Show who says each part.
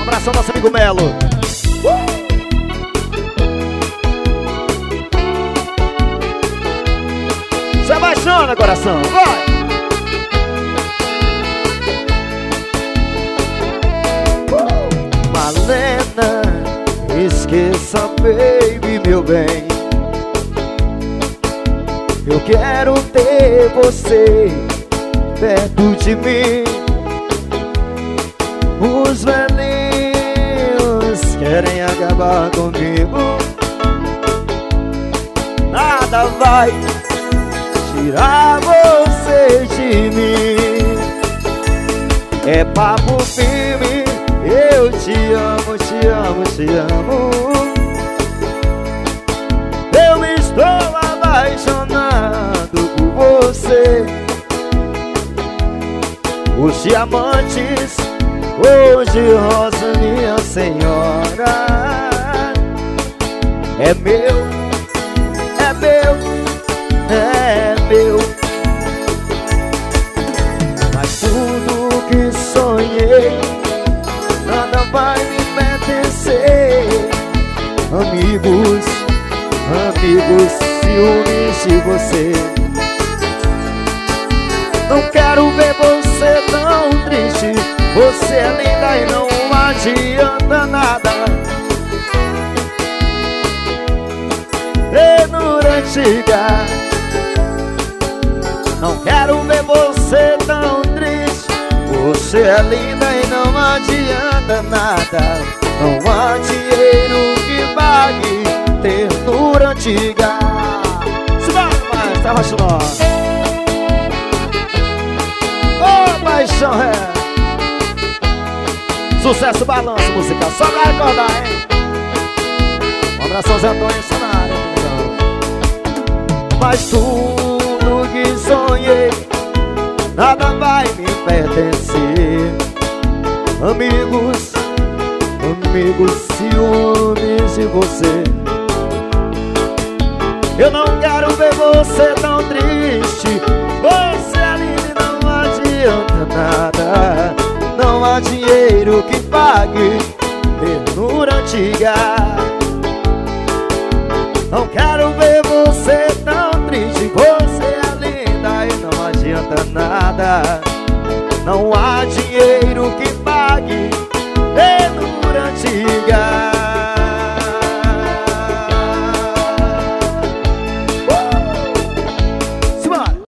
Speaker 1: abraço ao nosso amigo Melo. Se apaixona, coração, vai! Malena, esqueça, baby, meu bem. Eu quero ter você perto de mim. Os velhinhos querem acabar comigo. Nada vai tirar você de mim. É papo firme, eu te amo, te amo, te amo. Eu estou apaixonado por você. Os diamantes cor de rosa, minha senhora, é meu, é meu, é meu. Mas tudo que sonhei, nada vai me pertencer. Amigos, amigos, ciúmes de você. Não quero ver você tão triste. Você é linda e não adianta nada. Ternura antiga. Não quero ver você tão triste. Você é linda e não adianta nada. Não há dinheiro que pague ternura antiga. Se vai mais, tá apaixonado. Ô, paixão é. Sucesso, balanço musical, só pra recordar, hein? Um abração, Zé Antônio, cenário. Mas tudo que sonhei, nada vai me pertencer. Amigos, amigos, ciúmes de você. Eu não quero ver você tão triste. Você é linda e não adianta nada. Não há dinheiro que pague ternura antiga. Não quero ver você tão triste. Você é linda e não adianta nada. Não há dinheiro